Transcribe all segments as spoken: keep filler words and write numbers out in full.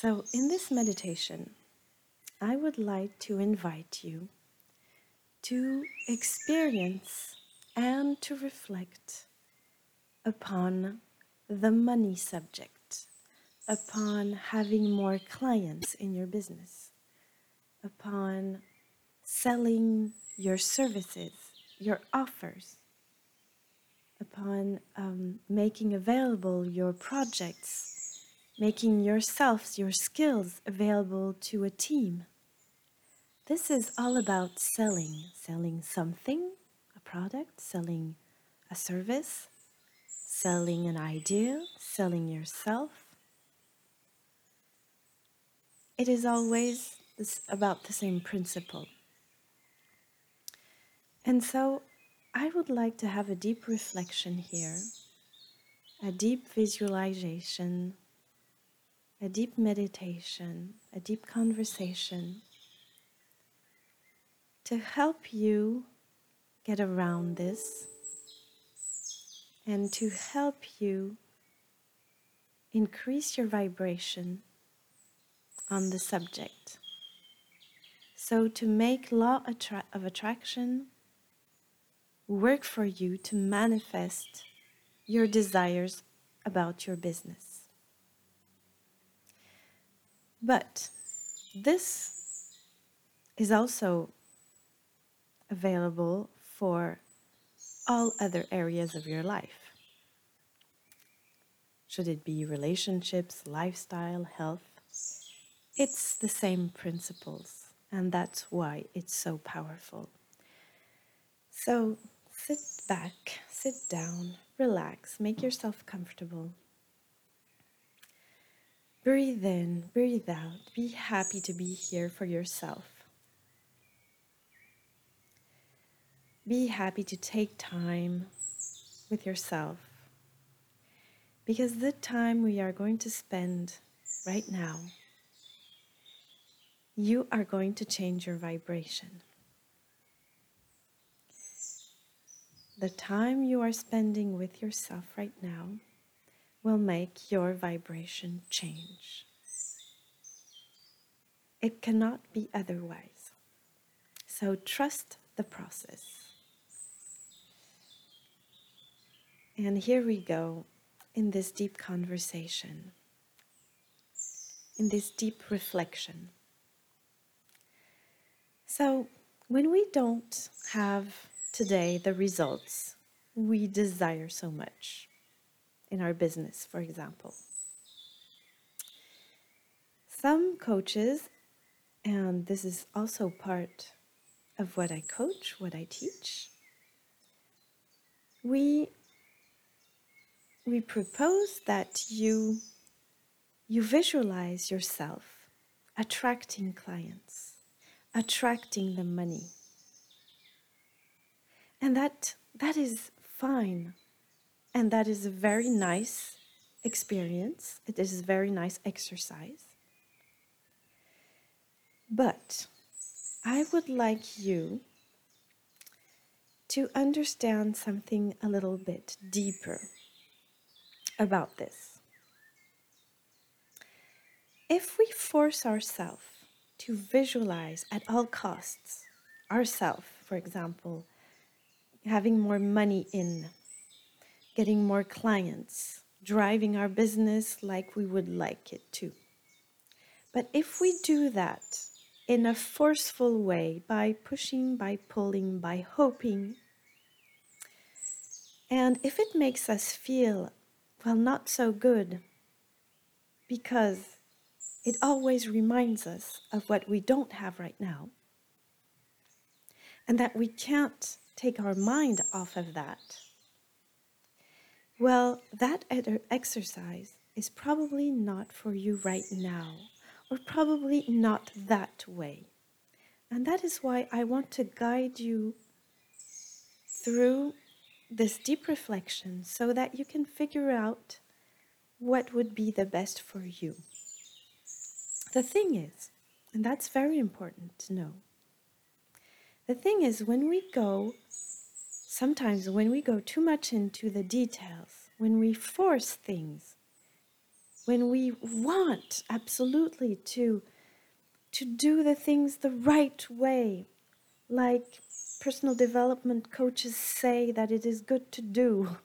So, in this meditation, I would like to invite you to experience and to reflect upon the money subject, upon having more clients in your business, upon selling your services, your offers, upon um, making available your projects, making yourselves, your skills available to a team. This is all about selling, selling something, a product, selling a service, selling an idea, selling yourself. It is always this, about the same principle. And so I would like to have a deep reflection here, a deep visualization, a deep meditation, a deep conversation to help you get around this and to help you increase your vibration on the subject. So to make law attra- of attraction work for you to manifest your desires about your business. But this is also available for all other areas of your life. Should it be relationships, lifestyle, health? It's the same principles, and that's why it's so powerful. So sit back, sit down, relax, make yourself comfortable. Breathe in, breathe out, be happy to be here for yourself. Be happy to take time with yourself, because the time we are going to spend right now, you are going to change your vibration. The time you are spending with yourself right now will make your vibration change. It cannot be otherwise. So trust the process. And here we go in this deep conversation, in this deep reflection. So when we don't have today the results we desire so much in our business, for example, some coaches, and this is also part of what I coach, what I teach, we we propose that you you visualize yourself attracting clients, attracting the money. And that that is fine. And that is a very nice experience. It is a very nice exercise. But I would like you to understand something a little bit deeper about this. If we force ourselves to visualize at all costs ourselves, for example, having more money in, getting more clients, driving our business like we would like it to. But if we do that in a forceful way, by pushing, by pulling, by hoping, and if it makes us feel, well, not so good, because it always reminds us of what we don't have right now, and that we can't take our mind off of that, well, that exercise is probably not for you right now, or probably not that way. And that is why I want to guide you through this deep reflection so that you can figure out what would be the best for you. The thing is, and that's very important to know, the thing is when we go, sometimes when we go too much into the details, when we force things, when we want absolutely to, to do the things the right way, like personal development coaches say that it is good to do.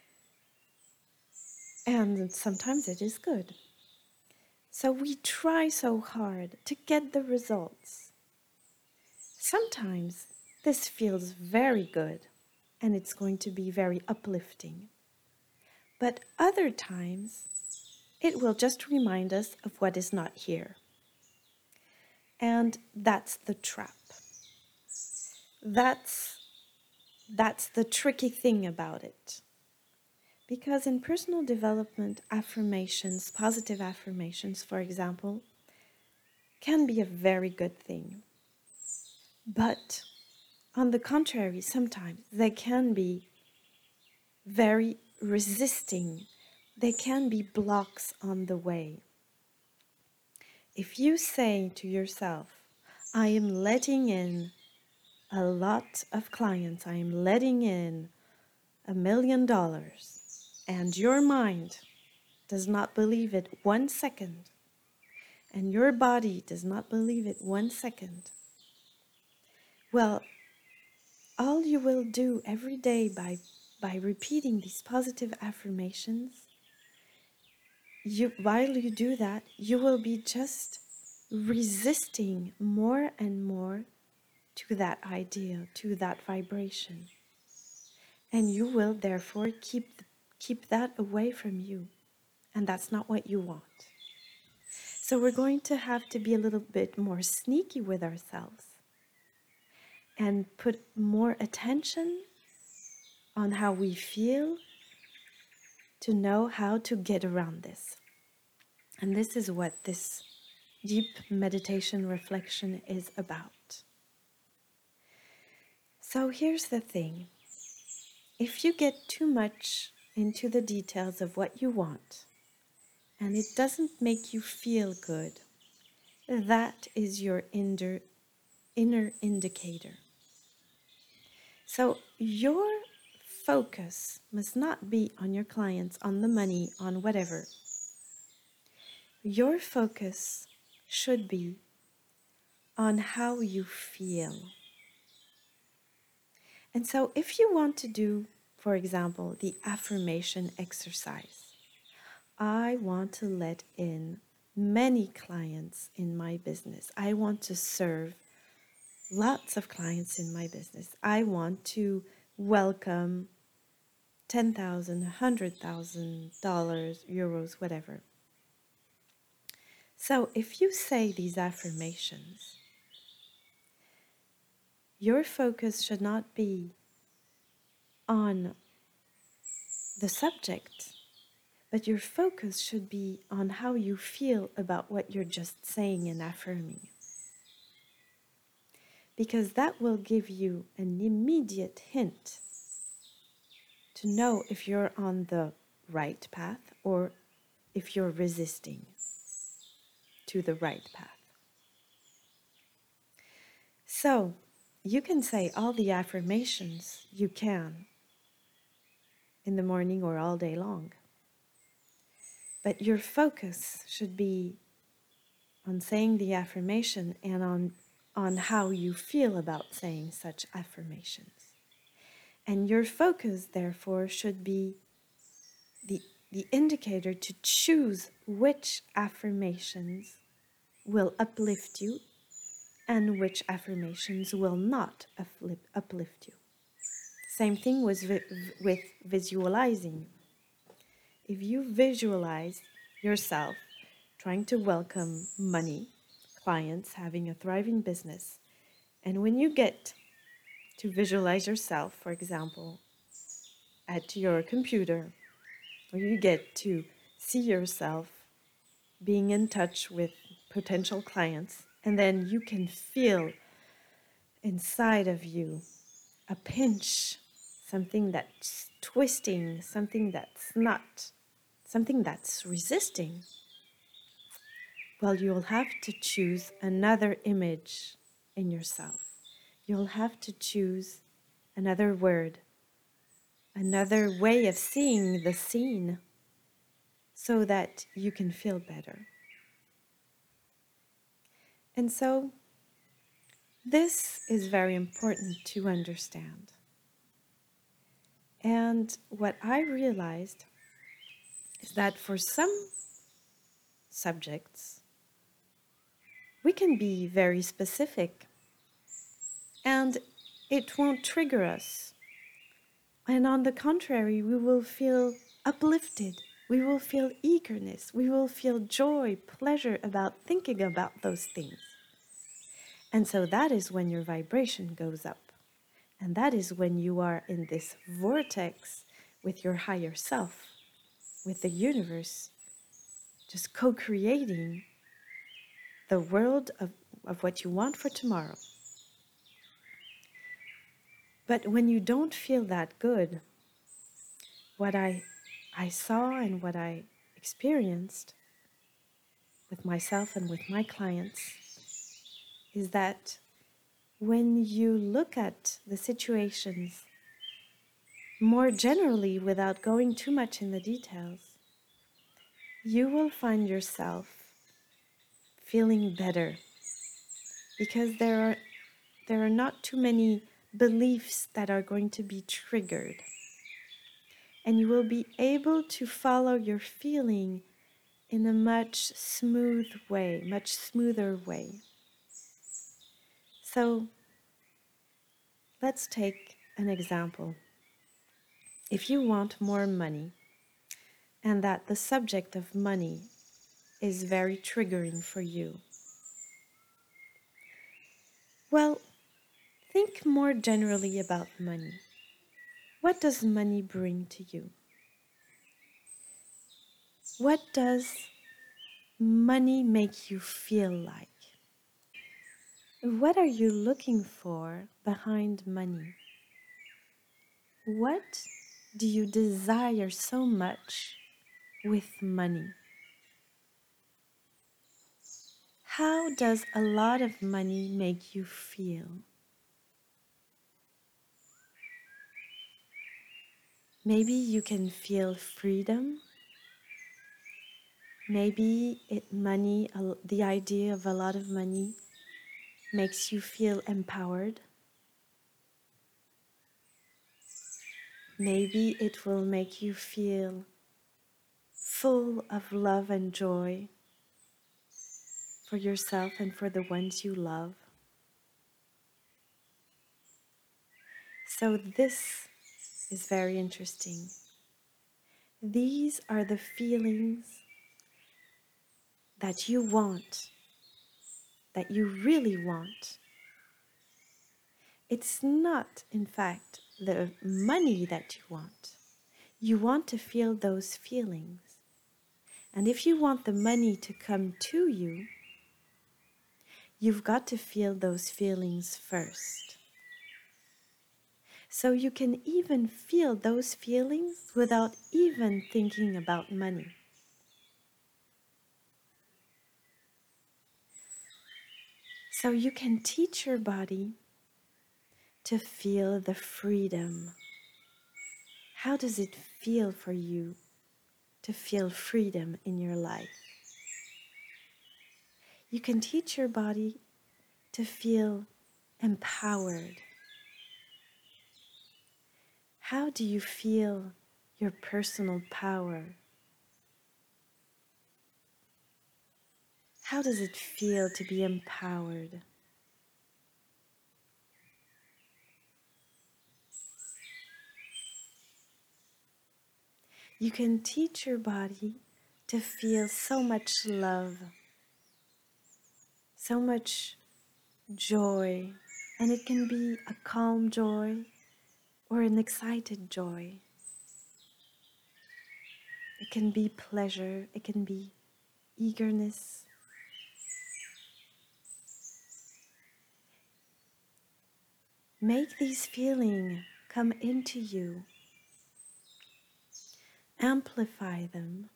And sometimes it is good. So we try so hard to get the results. Sometimes this feels very good and it's going to be very uplifting. But other times it will just remind us of what is not here. And that's the trap. That's, that's the tricky thing about it. Because in personal development, affirmations, positive affirmations, for example, can be a very good thing. But on the contrary, sometimes they can be very resisting. They can be blocks on the way. If you say to yourself, I am letting in a lot of clients, I am letting in a million dollars, and your mind does not believe it one second, and your body does not believe it one second, well, all you will do every day by, by repeating these positive affirmations, you, while you do that, you will be just resisting more and more to that idea, to that vibration. And you will therefore keep, keep that away from you. And that's not what you want. So we're going to have to be a little bit more sneaky with ourselves and put more attention on how we feel to know how to get around this. And this is what this deep meditation reflection is about. So here's the thing. If you get too much into the details of what you want, and it doesn't make you feel good, that is your inner, inner indicator. So your focus must not be on your clients, on the money, on whatever. Your focus should be on how you feel. And so if you want to do, for example, the affirmation exercise, I want to let in many clients in my business. I want to serve lots of clients in my business. I want to welcome ten thousand, one hundred thousand dollars, euros, whatever. So if you say these affirmations, your focus should not be on the subject, but your focus should be on how you feel about what you're just saying and affirming. Because that will give you an immediate hint to know if you're on the right path or if you're resisting to the right path. So, you can say all the affirmations you can in the morning or all day long. But your focus should be on saying the affirmation and on, on how you feel about saying such affirmations. And your focus, therefore, should be the, the indicator to choose which affirmations will uplift you and which affirmations will not uplift you. Same thing with, with visualizing. If you visualize yourself trying to welcome money, clients, having a thriving business, and when you get to visualize yourself, for example, at your computer, or you get to see yourself being in touch with potential clients, and then you can feel inside of you a pinch, something that's twisting, something that's not, something that's resisting. Well, you'll have to choose another image in yourself. You'll have to choose another word, another way of seeing the scene, so that you can feel better. And so this is very important to understand. And what I realized is that for some subjects, we can be very specific and it won't trigger us. And on the contrary, we will feel uplifted. We will feel eagerness. We will feel joy, pleasure about thinking about those things. And so that is when your vibration goes up. And that is when you are in this vortex with your higher self, with the universe, just co-creating the world of, of what you want for tomorrow. But when you don't feel that good, what I, I saw and what I experienced with myself and with my clients is that when you look at the situations more generally without going too much in the details, you will find yourself feeling better because there are, there are not too many beliefs that are going to be triggered. And you will be able to follow your feeling in a much smooth way, much smoother way. So let's take an example. If you want more money and that the subject of money is very triggering for you, well, think more generally about money. What does money bring to you? What does money make you feel like? What are you looking for behind money? What do you desire so much with money? How does a lot of money make you feel? Maybe you can feel freedom. Maybe it money, the idea of a lot of money makes you feel empowered. Maybe it will make you feel full of love and joy for yourself and for the ones you love. So this is very interesting. These are the feelings that you want, that you really want. It's not, in fact, the money that you want. You want to feel those feelings. And if you want the money to come to you, you've got to feel those feelings first. So you can even feel those feelings without even thinking about money. So you can teach your body to feel the freedom. How does it feel for you to feel freedom in your life? You can teach your body to feel empowered. How do you feel your personal power? How does it feel to be empowered? You can teach your body to feel so much love, so much joy, and it can be a calm joy or an excited joy. It can be pleasure, it can be eagerness. Make these feelings come into you. Amplify them.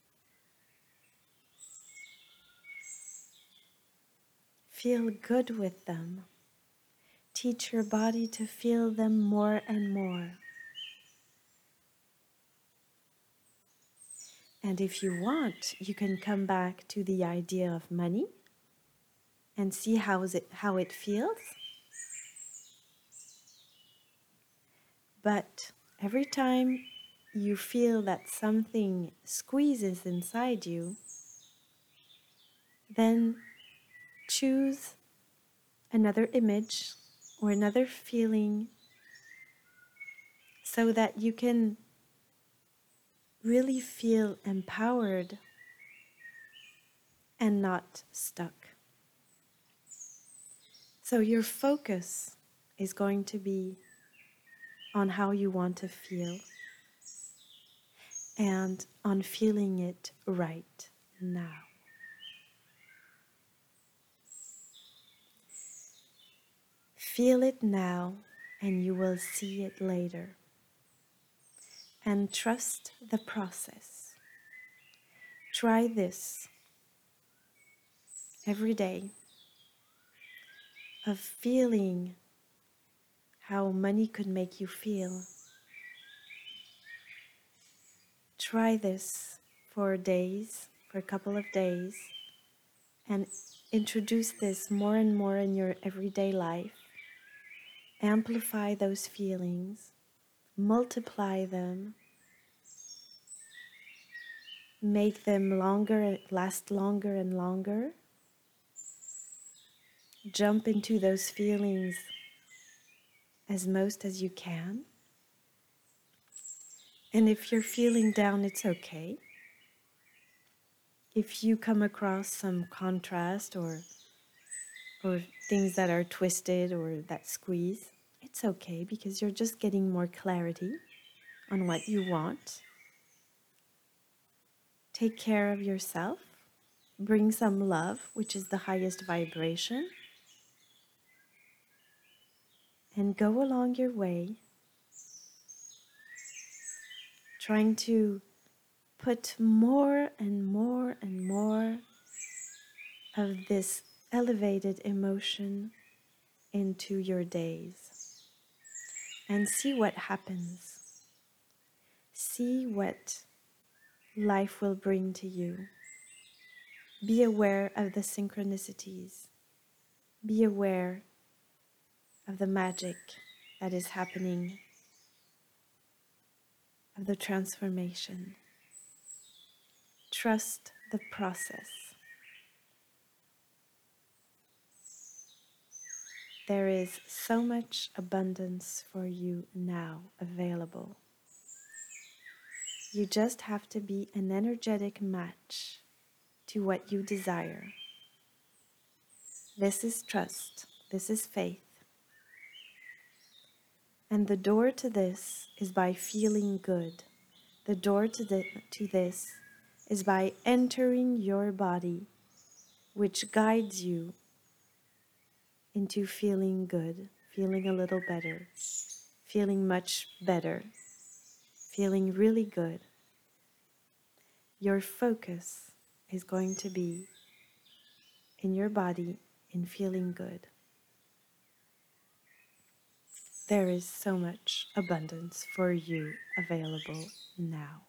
Feel good with them. Teach your body to feel them more and more. And if you want, you can come back to the idea of money and see how is it how it feels. But every time you feel that something squeezes inside you, then choose another image or another feeling so that you can really feel empowered and not stuck. So your focus is going to be on how you want to feel and on feeling it right now. Feel it now and you will see it later. And trust the process. Try this every day of feeling how money could make you feel. Try this for days, for a couple of days, and introduce this more and more in your everyday life. Amplify those feelings, multiply them, make them longer, last longer and longer. Jump into those feelings as most as you can. And if you're feeling down, it's okay. If you come across some contrast or or things that are twisted or that squeeze, it's okay because you're just getting more clarity on what you want. Take care of yourself. Bring some love, which is the highest vibration. And go along your way, trying to put more and more and more of this elevated emotion into your days. And see what happens. See what life will bring to you. Be aware of the synchronicities. Be aware of the magic that is happening, of the transformation. Trust the process. There is so much abundance for you now available. You just have to be an energetic match to what you desire. This is trust. This is faith. And the door to this is by feeling good. The door to, the, to this is by entering your body, which guides you into feeling good, feeling a little better, feeling much better, feeling really good. Your focus is going to be in your body, in feeling good. There is so much abundance for you available now.